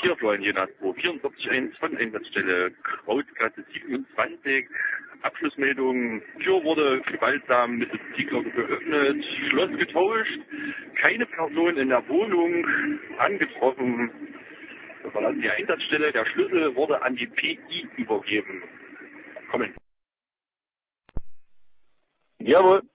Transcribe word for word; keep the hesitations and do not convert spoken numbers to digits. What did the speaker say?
Hier Florian Jenaspo, vierundvierzig eins von Einsatzstelle Krautgasse siebenundzwanzig. Abschlussmeldung, Tür wurde gewaltsam mit dem Ziegler geöffnet, Schloss getauscht, keine Person in der Wohnung angetroffen. Wir verlassen die Einsatzstelle, der Schlüssel wurde an die P I übergeben. Kommen. Jawohl.